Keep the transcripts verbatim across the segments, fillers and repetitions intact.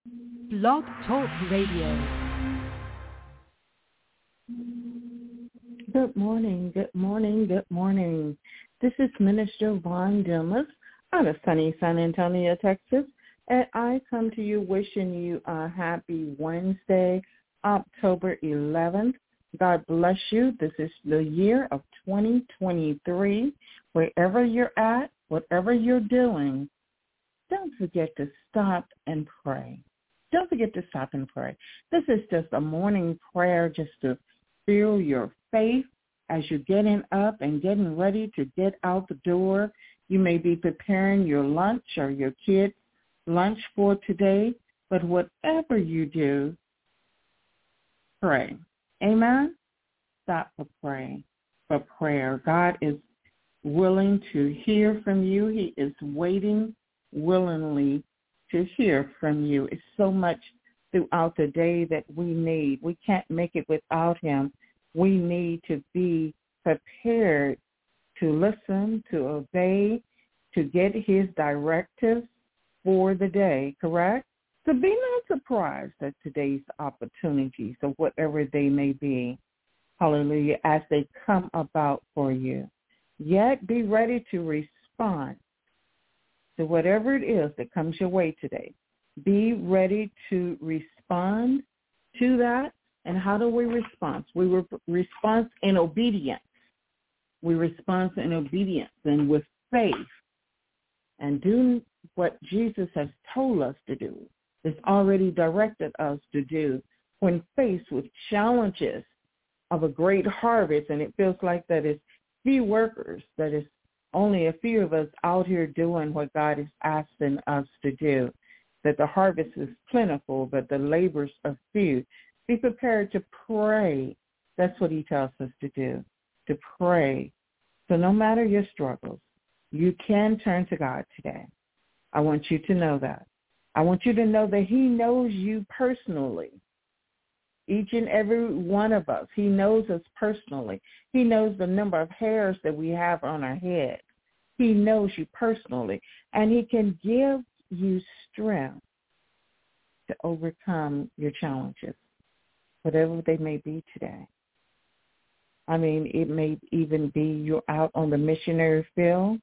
Blog Talk Radio. Good morning, good morning, good morning. This is Minister Von Dimas out of sunny San Antonio, Texas, and I come to you wishing you a happy Wednesday, October eleventh. God bless you. This is the year of twenty twenty-three. Wherever you're at, whatever you're doing, don't forget to stop and pray. Don't forget to stop and pray. This is just a morning prayer just to fuel your faith as you're getting up and getting ready to get out the door. You may be preparing your lunch or your kids' lunch for today, but whatever you do, pray. Amen? Stop for praying, for prayer. God is willing to hear from you. He is waiting willingly to hear from you. It's so much throughout the day that we need. We can't make it without him. We need to be prepared to listen, to obey, to get his directives for the day, correct? So be not surprised at today's opportunities or whatever they may be, hallelujah, as they come about for you. Yet be ready to respond to whatever it is that comes your way today. Be ready to respond to that. And how do we respond? We re- respond in obedience. We respond in obedience and with faith and do what Jesus has told us to do. It's already directed us to do when faced with challenges of a great harvest, and it feels like that it's few workers, that it's only a few of us out here doing what God is asking us to do, that the harvest is plentiful, but the labors are few. Be prepared to pray. That's what he tells us to do, to pray. So no matter your struggles, you can turn to God today. I want you to know that. I want you to know that he knows you personally. Each and every one of us, he knows us personally. He knows the number of hairs that we have on our head. He knows you personally, and he can give you strength to overcome your challenges, whatever they may be today. I mean, it may even be you're out on the missionary field.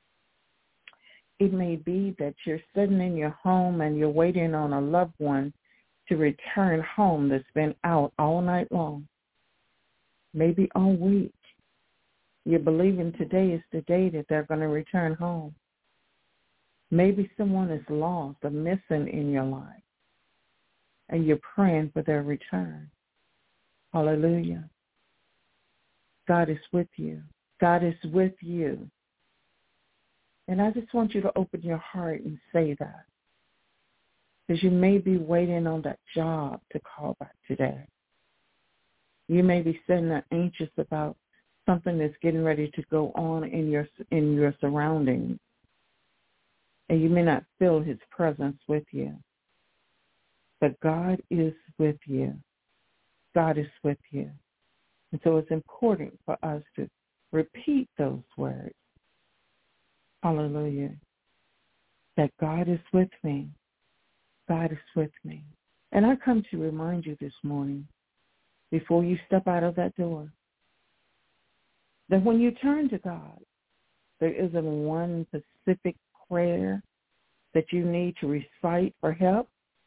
It may be that you're sitting in your home and you're waiting on a loved one to return home that's been out all night long, maybe all week. You're believing today is the day that they're going to return home. Maybe someone is lost or missing in your life, and you're praying for their return. Hallelujah. God is with you. God is with you. And I just want you to open your heart and say that, because you may be waiting on that job to call back today. You may be sitting there anxious about something that's getting ready to go on in your in your surroundings, and you may not feel his presence with you. But God is with you. God is with you. And so it's important for us to repeat those words. Hallelujah. That God is with me. God is with me. And I come to remind you this morning, before you step out of that door, that when you turn to God, there isn't one specific prayer that you need to recite for help.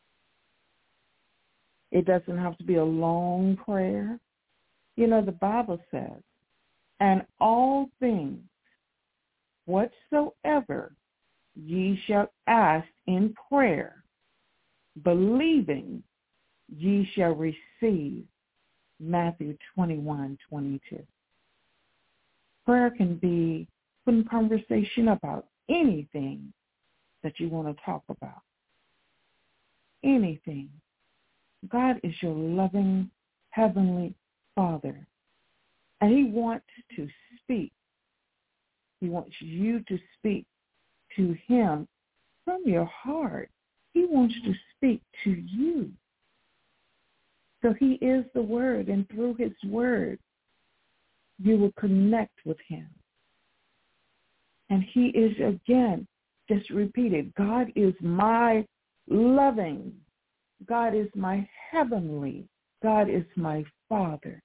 It doesn't have to be a long prayer. You know, the Bible says, and all things whatsoever ye shall ask in prayer, believing ye shall receive. Matthew twenty-one twenty-two. Prayer can be putting conversation about anything that you want to talk about. Anything. God is your loving heavenly Father, and he wants to speak. He wants you to speak to him from your heart. He wants to speak to you. So he is the Word, and through his Word, you will connect with him. And he is, again, just repeat it, God is my loving God is my heavenly. God is my Father.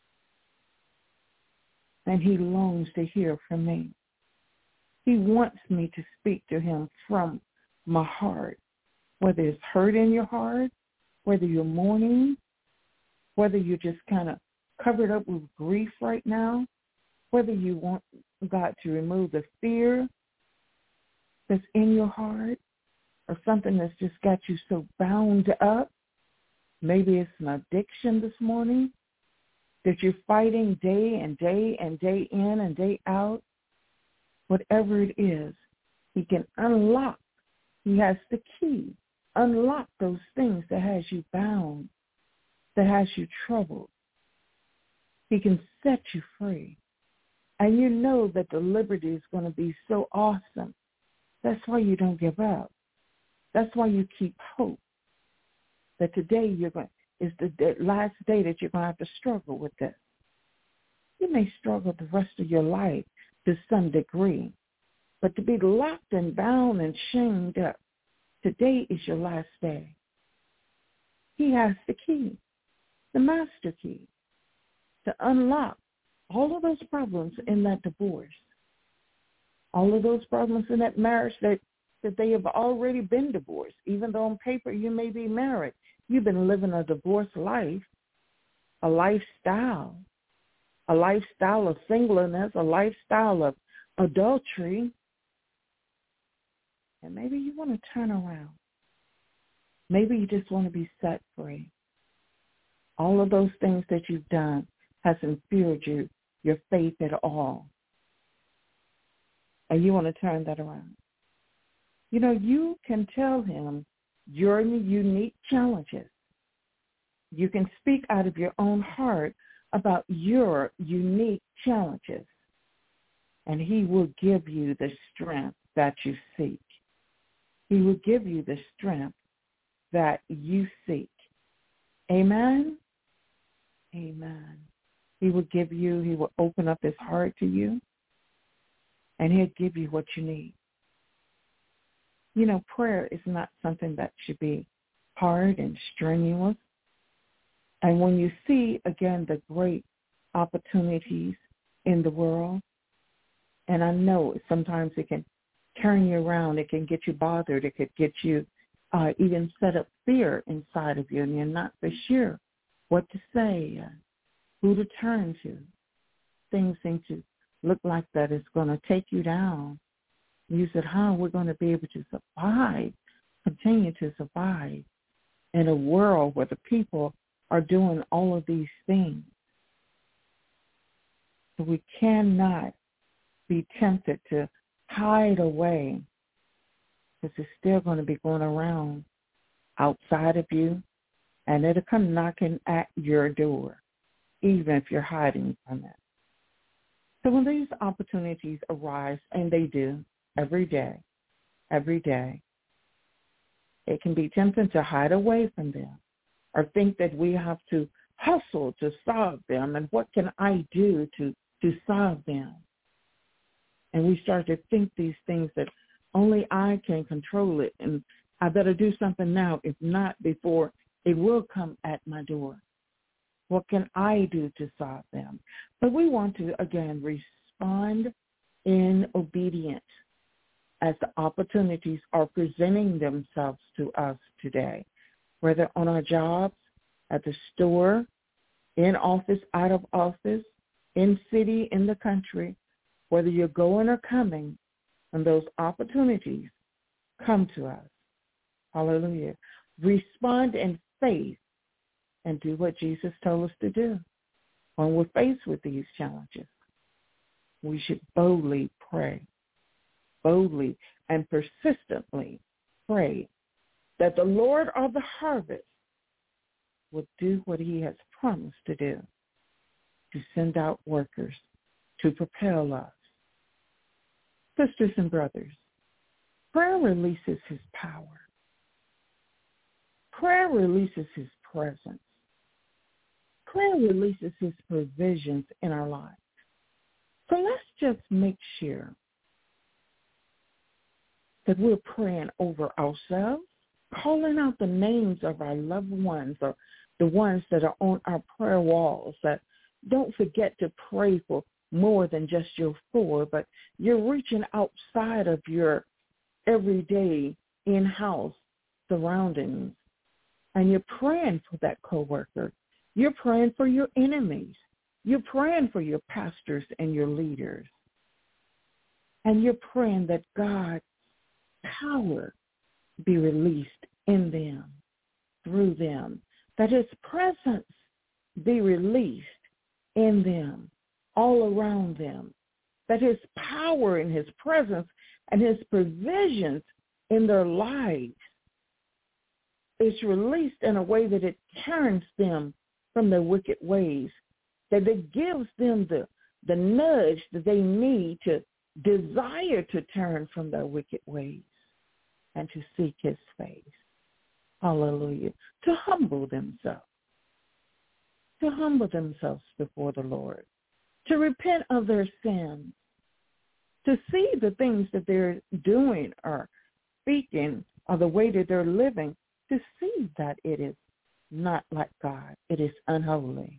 And he longs to hear from me. He wants me to speak to him from my heart, whether it's hurt in your heart, whether you're mourning, whether you're just kind of covered up with grief right now, whether you want God to remove the fear that's in your heart or something that's just got you so bound up. Maybe it's an addiction this morning that you're fighting day and day and day in and day out. Whatever it is, he can unlock. He has the key. Unlock those things that has you bound, that has you troubled. He can set you free. And you know that the liberty is going to be so awesome. That's why you don't give up. That's why you keep hope. That today you're going is the day, last day that you're going to have to struggle with this. You may struggle the rest of your life to some degree, but to be locked and bound and chained up, today is your last day. He has the key, the master key, to unlock all of those problems in that divorce, all of those problems in that marriage that, that they have already been divorced. Even though on paper you may be married, you've been living a divorced life, a lifestyle, a lifestyle of singleness, a lifestyle of adultery. And maybe you want to turn around. Maybe you just want to be set free. All of those things that you've done hasn't fueled you, your faith at all. And you want to turn that around. You know, you can tell him your unique challenges. You can speak out of your own heart about your unique challenges. And he will give you the strength that you seek. He will give you the strength that you seek. Amen? Amen. He will give you, he will open up his heart to you, and he'll give you what you need. You know, prayer is not something that should be hard and strenuous. And when you see, again, the great opportunities in the world, and I know sometimes it can turn you around, it can get you bothered, it could get you uh, even set up fear inside of you, and you're not for sure what to say, uh, who to turn to. Things seem to look like that it's going to take you down. You said, how we're going to be able to survive, continue to survive in a world where the people are doing all of these things. So we cannot be tempted to hide away, because it's still going to be going around outside of you, and it'll come knocking at your door, even if you're hiding from it. So when these opportunities arise, and they do every day, every day, it can be tempting to hide away from them or think that we have to hustle to solve them, and what can I do to, to solve them? And we start to think these things that only I can control it, and I better do something now, if not before it will come at my door. What can I do to solve them? But we want to, again, respond in obedience as the opportunities are presenting themselves to us today, whether on our jobs, at the store, in office, out of office, in city, in the country, whether you're going or coming, and those opportunities come to us. Hallelujah. Respond in faith and do what Jesus told us to do. When we're faced with these challenges, we should boldly pray, boldly and persistently pray that the Lord of the harvest will do what he has promised to do, to send out workers to propel us. Sisters and brothers, prayer releases his power. Prayer releases his presence. Prayer releases his provisions in our lives. So let's just make sure that we're praying over ourselves, calling out the names of our loved ones or the ones that are on our prayer walls. That don't forget to pray for more than just your four, but you're reaching outside of your everyday in-house surroundings, and you're praying for that coworker. You're praying for your enemies. You're praying for your pastors and your leaders. And you're praying that God's power be released in them, through them, that his presence be released in them, all around them, that his power and his presence and his provisions in their lives is released in a way that it turns them from their wicked ways, that it gives them the, the nudge that they need to desire to turn from their wicked ways and to seek his face. Hallelujah. To humble themselves. To humble themselves before the Lord. To repent of their sins. To see the things that they're doing or speaking or the way that they're living. To see that it is not like God. It is unholy.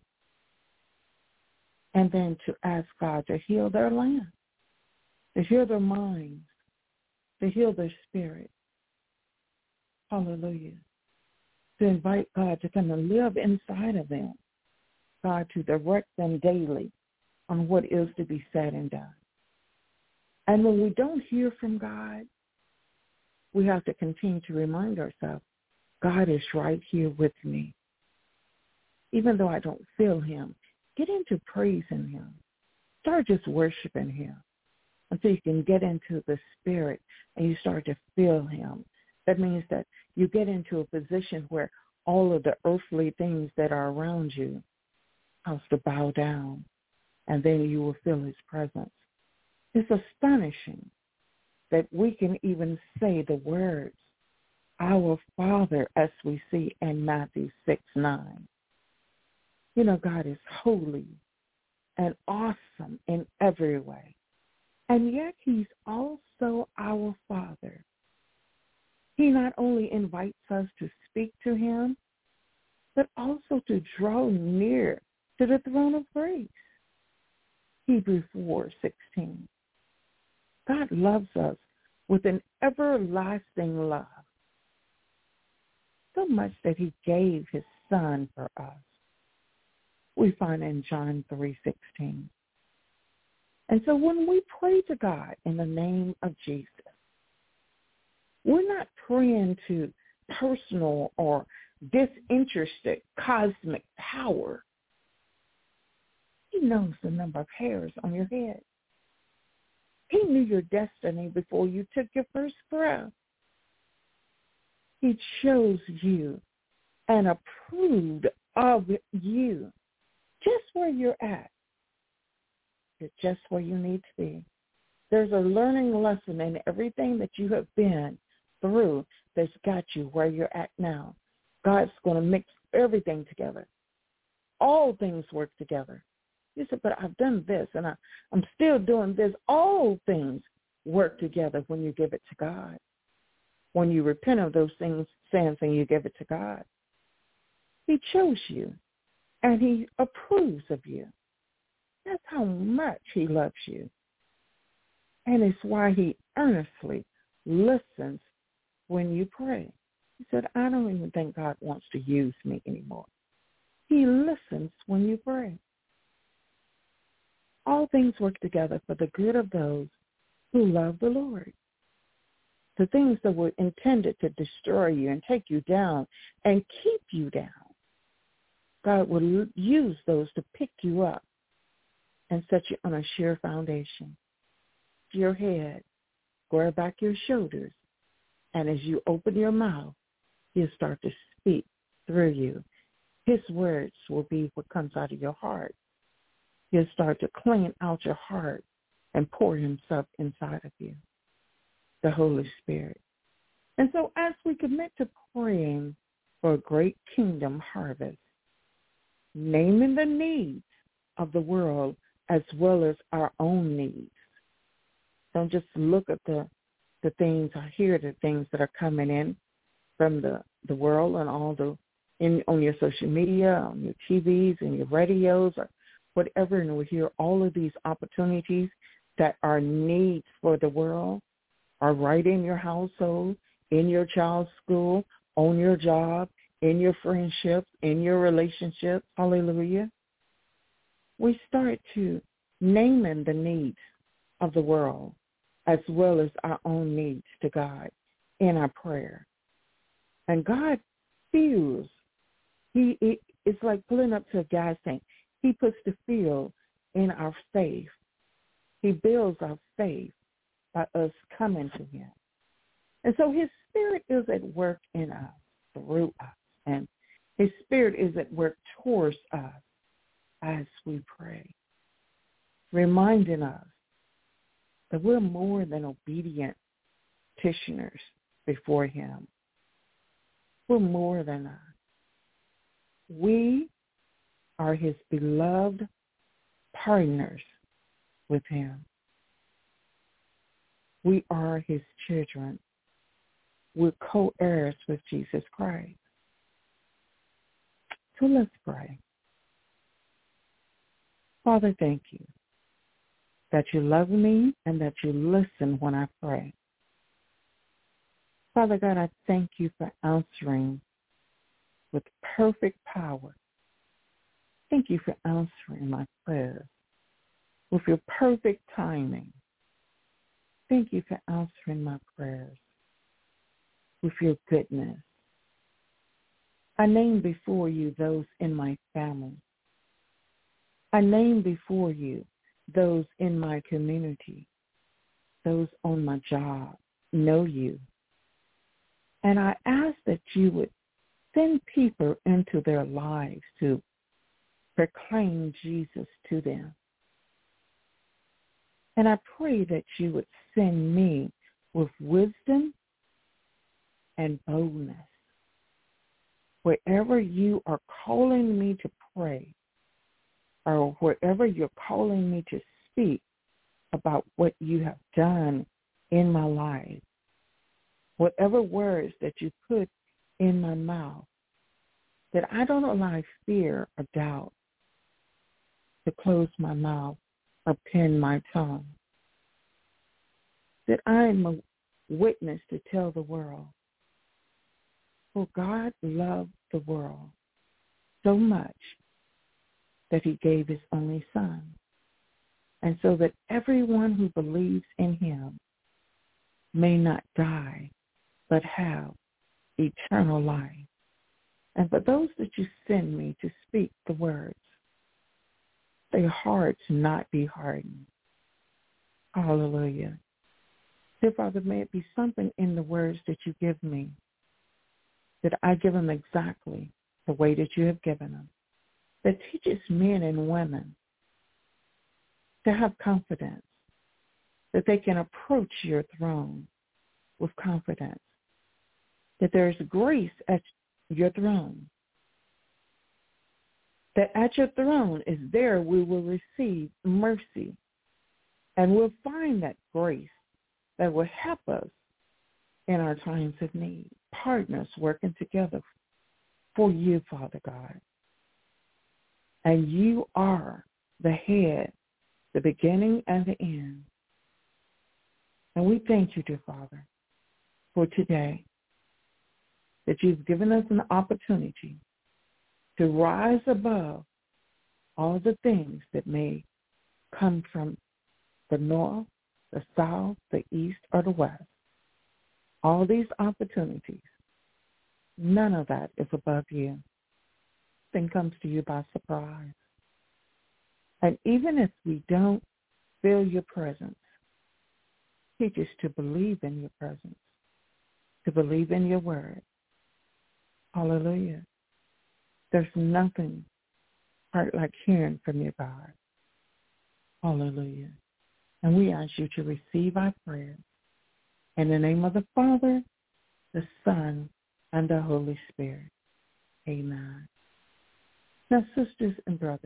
And then to ask God to heal their land. To heal their minds. To heal their spirit. Hallelujah. To invite God to come and live inside of them. God, to direct them daily on what is to be said and done. And when we don't hear from God, we have to continue to remind ourselves, God is right here with me. Even though I don't feel him, get into praising him. Start just worshiping him until you can get into the spirit and you start to feel him. That means that you get into a position where all of the earthly things that are around you have to bow down, and then you will feel his presence. It's astonishing that we can even say the words, our Father, as we see in Matthew six nine. You know, God is holy and awesome in every way. And yet he's also our Father. He not only invites us to speak to him, but also to draw near to the throne of grace. Hebrews four sixteen. God loves us with an everlasting love, so much that he gave his son for us. We find in John three sixteen. And so when we pray to God in the name of Jesus, we're not praying to personal or disinterested cosmic power. He knows the number of hairs on your head. He knew your destiny before you took your first breath. He chose you and approved of you just where you're at. You're just where you need to be. There's a learning lesson in everything that you have been through that's got you where you're at now. God's going to mix everything together. All things work together. You said, but I've done this and I, I'm still doing this. All things work together when you give it to God. When you repent of those things, sins, and you give it to God. He chose you and he approves of you. That's how much he loves you. And it's why he earnestly listens when you pray. He said, I don't even think God wants to use me anymore. He listens when you pray. All things work together for the good of those who love the Lord. The things that were intended to destroy you and take you down and keep you down, God will use those to pick you up and set you on a sure foundation. Your head, square back your shoulders, and as you open your mouth, he'll start to speak through you. His words will be what comes out of your heart. He'll start to clean out your heart and pour himself inside of you, the Holy Spirit. And so as we commit to praying for a great kingdom harvest, naming the needs of the world as well as our own needs, don't just look at the, the things or hear the things that are coming in from the, the world and all the in on your social media, on your T Vs and your radios or whatever, and we hear all of these opportunities that are needs for the world are right in your household, in your child's school, on your job, in your friendships, in your relationships. Hallelujah. We start to naming the needs of the world as well as our own needs to God in our prayer. And God feels, he it, it's like pulling up to a gas tank. He puts the fuel in our faith. He builds our faith by us coming to him. And so his spirit is at work in us, through us. And his spirit is at work towards us as we pray, reminding us that we're more than obedient petitioners before him. We're more than that. We are his beloved partners with him. We are his children. We're co-heirs with Jesus Christ. So let's pray. Father, thank you that you love me and that you listen when I pray. Father God, I thank you for answering with perfect power. Thank you for answering my prayers with your perfect timing. Thank you for answering my prayers with your goodness. I name before you those in my family. I name before you those in my community, those on my job, know you. And I ask that you would send people into their lives to proclaim Jesus to them. And I pray that you would send me with wisdom and boldness. Wherever you are calling me to pray, or wherever you're calling me to speak about what you have done in my life, whatever words that you put in my mouth, that I don't allow fear or doubt to close my mouth or pin my tongue, that I am a witness to tell the world, for God loved the world so much that he gave his only son, and so that everyone who believes in him may not die, but have eternal life. And for those that you send me to speak the words, their hearts not be hardened. Hallelujah. Dear Father, may it be something in the words that you give me, that I give them exactly the way that you have given them, that teaches men and women to have confidence, that they can approach your throne with confidence, that there is grace at your throne, that at your throne is there we will receive mercy, and we'll find that grace that will help us in our times of need, partners working together for you, Father God. And you are the head, the beginning and the end. And we thank you, dear Father, for today, that you've given us an opportunity to rise above all the things that may come from the north, the south, the east, or the west. All these opportunities, none of that is above you. Thing comes to you by surprise. And even if we don't feel your presence, teach us to believe in your presence, to believe in your word. Hallelujah. There's nothing quite like hearing from your God. Hallelujah. And we ask you to receive our prayers in the name of the Father, the Son, and the Holy Spirit. Amen. Now, sisters and brothers,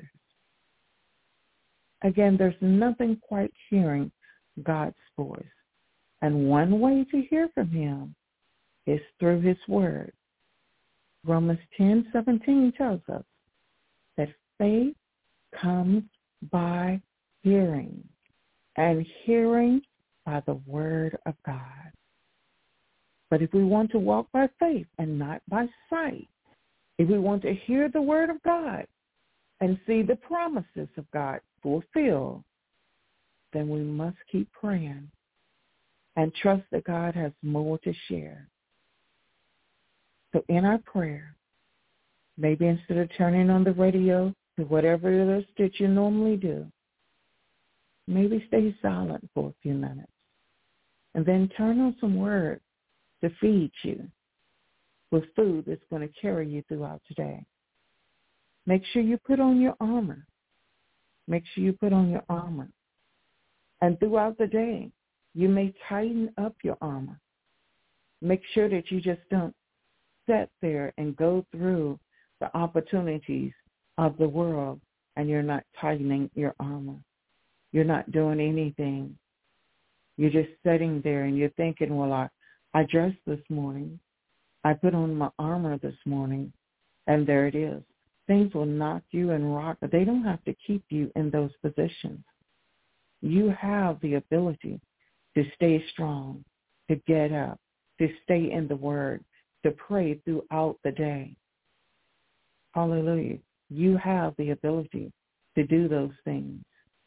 again, there's nothing quite hearing God's voice. And one way to hear from him is through his word. Romans ten seventeen tells us that faith comes by hearing, and hearing by the word of God. But if we want to walk by faith and not by sight, if we want to hear the word of God and see the promises of God fulfilled, then we must keep praying and trust that God has more to share. So in our prayer, maybe instead of turning on the radio to whatever it is that you normally do, maybe stay silent for a few minutes and then turn on some words to feed you with food that's going to carry you throughout today. Make sure you put on your armor. Make sure you put on your armor. And throughout the day, you may tighten up your armor. Make sure that you just don't sit there and go through the opportunities of the world and you're not tightening your armor. You're not doing anything. You're just sitting there and you're thinking, well, I, I dressed this morning. I put on my armor this morning, and there it is. Things will knock you and rock. They don't have to keep you in those positions. You have the ability to stay strong, to get up, to stay in the word, to pray throughout the day. Hallelujah. You have the ability to do those things.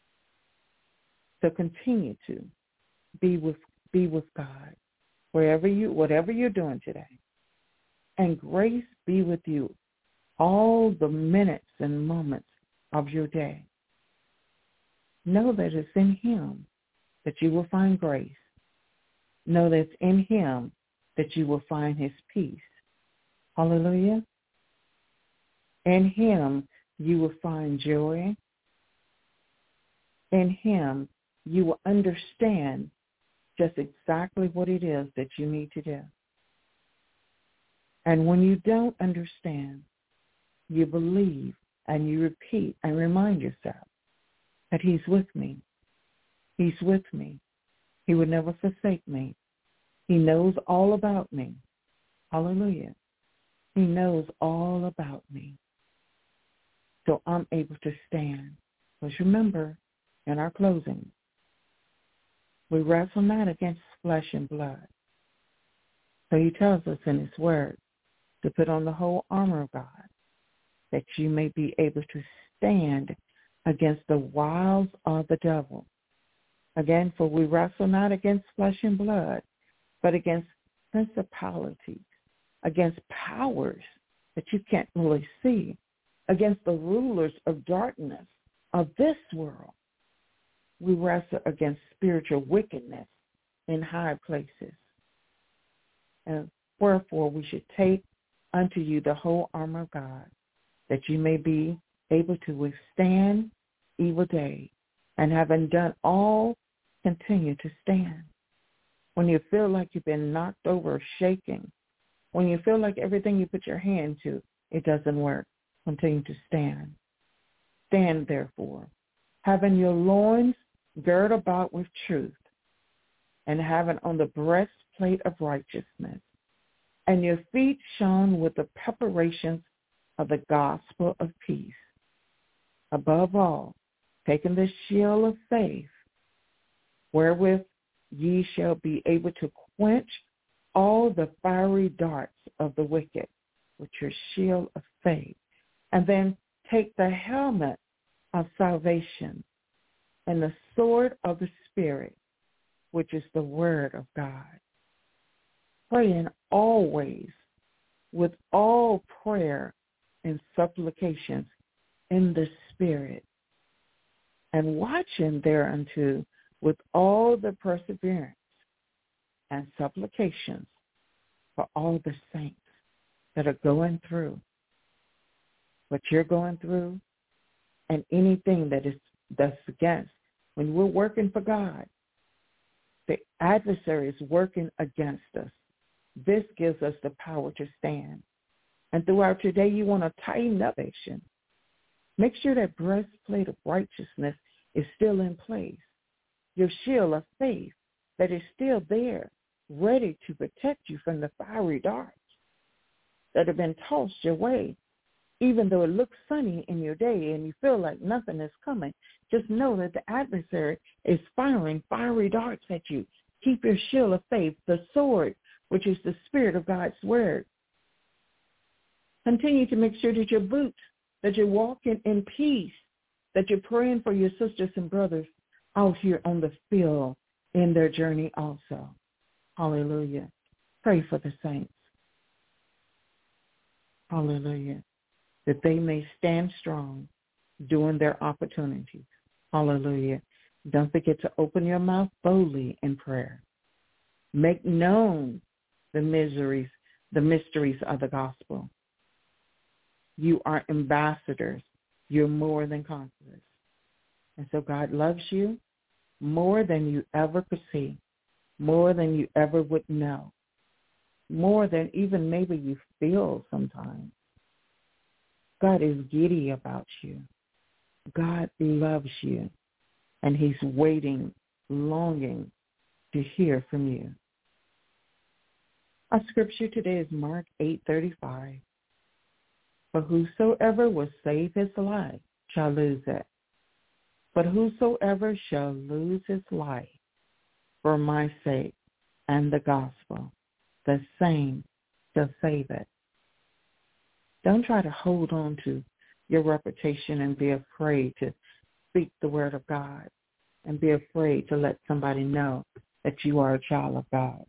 So continue to be with be with God wherever you whatever you're doing today. And grace be with you all the minutes and moments of your day. Know that it's in him that you will find grace. Know that it's in him that you will find his peace. Hallelujah. In him you will find joy. In him you will understand just exactly what it is that you need to do. And when you don't understand, you believe and you repeat and remind yourself that he's with me. He's with me. He would never forsake me. He knows all about me. Hallelujah. He knows all about me. So I'm able to stand. Because remember, in our closing, we wrestle not against flesh and blood. So he tells us in his word to put on the whole armor of God, that you may be able to stand against the wiles of the devil. Again, for we wrestle not against flesh and blood, but against principalities, against powers that you can't really see, against the rulers of darkness of this world. We wrestle against spiritual wickedness in high places. And wherefore we should take unto you the whole armor of God, that you may be able to withstand evil day, and having done all, continue to stand. When you feel like you've been knocked over or shaking, when you feel like everything you put your hand to, it doesn't work, continue to stand. Stand, therefore, having your loins girt about with truth, and having on the breastplate of righteousness, and your feet shone with the preparations of the gospel of peace. Above all, taking the shield of faith, wherewith ye shall be able to quench all the fiery darts of the wicked, with your shield of faith. And then take the helmet of salvation and the sword of the Spirit, which is the word of God. Praying always with all prayer and supplications in the Spirit, and watching thereunto with all the perseverance and supplications for all the saints that are going through what you're going through, and anything that is that's against. When we're working for God, the adversary is working against us. This gives us the power to stand. And throughout your day, you want to tighten up action. Make sure that breastplate of righteousness is still in place. Your shield of faith that is still there. ready to protect you from the fiery darts that have been tossed your way. Even though it looks sunny in your day and you feel like nothing is coming, just know that the adversary is firing fiery darts at you. Keep your shield of faith, the sword, which is the Spirit of God's word. Continue to make sure that your boots, that you're walking in peace, that you're praying for your sisters and brothers out here on the field in their journey also. Hallelujah. Pray for the saints. Hallelujah. That they may stand strong during their opportunities. Hallelujah. Don't forget to open your mouth boldly in prayer. Make known the miseries, the mysteries of the gospel. You are ambassadors. You're more than conquerors. And so God loves you more than you ever could see, more than you ever would know, more than even maybe you feel sometimes. God is giddy about you. God loves you, and he's waiting, longing to hear from you. Our scripture today is Mark eight thirty-five. For whosoever will save his life shall lose it. But whosoever shall lose his life for my sake and the gospel, the same shall save it. Don't try to hold on to your reputation and be afraid to speak the word of God and be afraid to let somebody know that you are a child of God.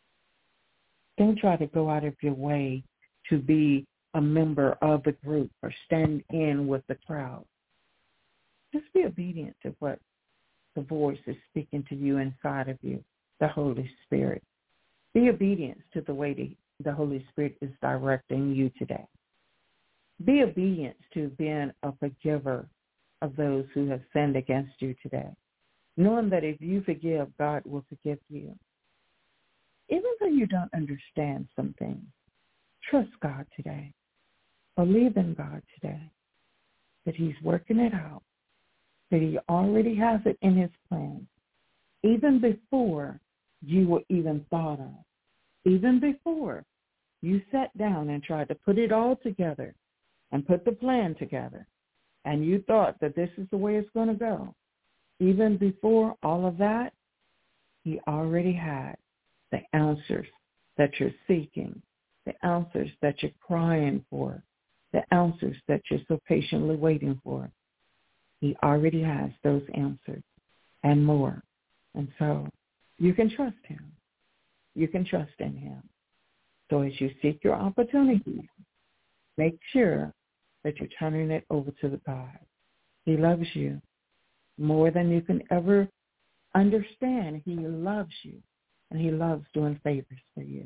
Don't try to go out of your way to be a member of the group or stand in with the crowd. Just be obedient to what the voice is speaking to you inside of you, the Holy Spirit. Be obedient to the way the, the Holy Spirit is directing you today. Be obedient to being a forgiver of those who have sinned against you today, knowing that if you forgive, God will forgive you. Even though you don't understand some things, trust God today. Believe in God today, that he's working it out, that he already has it in his plan, even before you were even thought of, even before you sat down and tried to put it all together and put the plan together, and you thought that this is the way it's going to go. Even before all of that, he already had the answers that you're seeking, the answers that you're crying for, the answers that you're so patiently waiting for. He already has those answers and more. And so you can trust him. You can trust in him. So as you seek your opportunities, make sure that you're turning it over to the God. He loves you more than you can ever understand. He loves you, and he loves doing favors for you.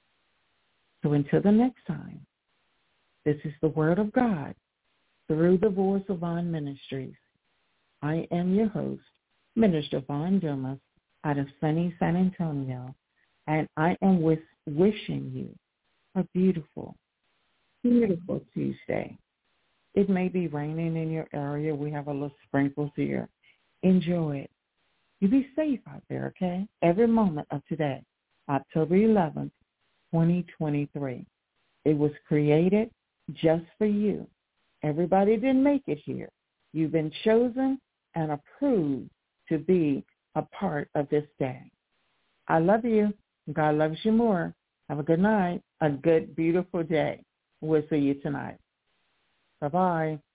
So until the next time, this is the Word of God through the voice of Vaughn Ministries. I am your host, Minister Vaughn Dumas, out of sunny San Antonio, and I am with, wishing you a beautiful, beautiful Tuesday. It may be raining in your area. We have a little sprinkles here. Enjoy it. You be safe out there, okay? Every moment of today, October eleventh, twenty twenty-three. It was created just for you. Everybody didn't make it here. You've been chosen and approved to be a part of this day. I love you. God loves you more. Have a good night, a good, beautiful day. We'll see you tonight. Bye-bye.